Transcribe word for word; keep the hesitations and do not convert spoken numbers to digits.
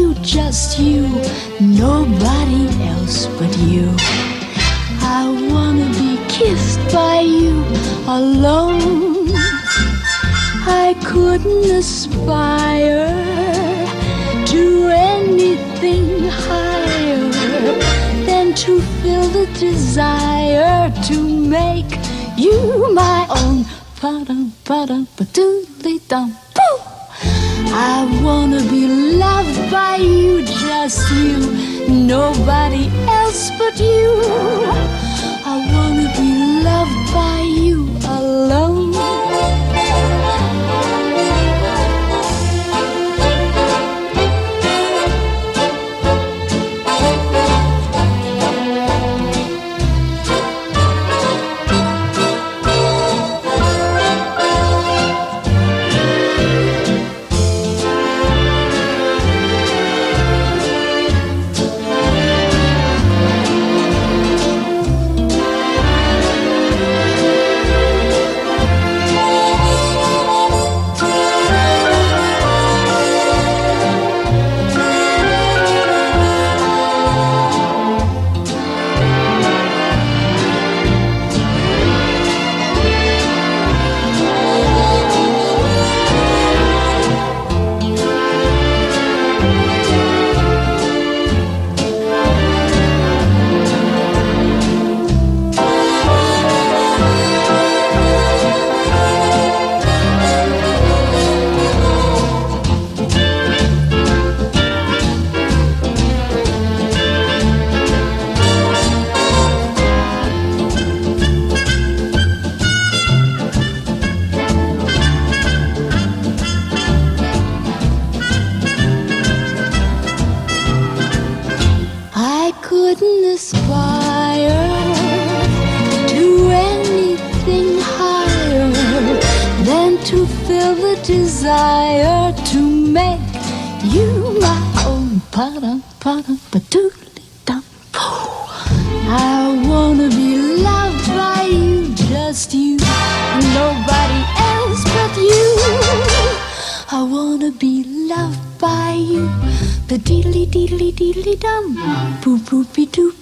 you, just you, nobody else but you. I wanna be kissed by you alone. I couldn't aspire to anything higher than to feel the desire to make you my own. Ba-dum, ba-dum, ba-doodly-dum, boo! I wanna be loved by you, just you, nobody else but you. I wanna be loved by you alone. Desire to make you my own. Pa-dum, pa-dum, ba-doodly-dum. I wanna be loved by you, just you, nobody else but you. I wanna be loved by you, ba-deedly-deedly-deedly-dum, boop-boop-be-doop.